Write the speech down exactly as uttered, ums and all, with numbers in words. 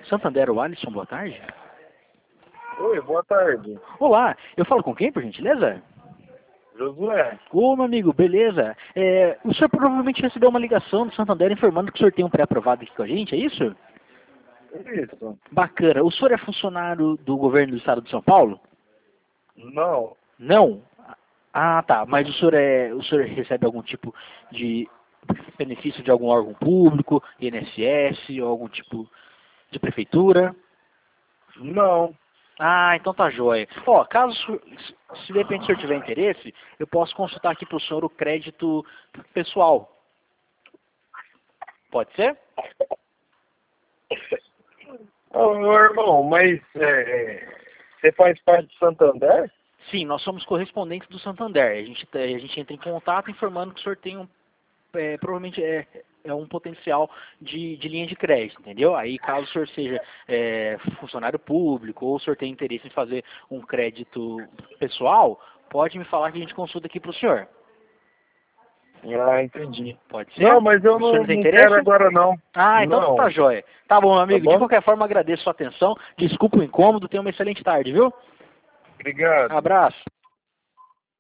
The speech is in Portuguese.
Santander, o Alisson, boa tarde. Oi, boa tarde. Olá, eu falo com quem, por gentileza? Josué. Ô, meu amigo, beleza. É, o senhor provavelmente recebeu uma ligação do Santander informando que o senhor tem um pré-aprovado aqui com a gente, é isso? Isso. Bacana. O senhor é funcionário do governo do estado de São Paulo? Não. Não? Ah, tá. Mas o senhor, é, o senhor recebe algum tipo de benefício de algum órgão público, I N S S, ou algum tipo de prefeitura? Não. Ah, então tá jóia. Ó, caso, se de repente o senhor tiver interesse, eu posso consultar aqui para o senhor o crédito pessoal. Pode ser? Ô, meu irmão, mas é, você faz parte de Santander? Sim, nós somos correspondentes do Santander. A gente, a gente entra em contato informando que o senhor tem um, é, provavelmente é, é um potencial de, de linha de crédito, entendeu? Aí, caso o senhor seja é, funcionário público ou o senhor tenha interesse em fazer um crédito pessoal, pode me falar que a gente consulta aqui para o senhor. Ah, entendi. Pode ser? Não, mas eu O senhor não, não tem não interesse? quero agora não. Ah, então Não. tá jóia. Tá bom, meu Tá amigo. De bom? qualquer forma, agradeço a sua atenção. Desculpa o incômodo. Tenha uma excelente tarde, viu? Obrigado. Abraço.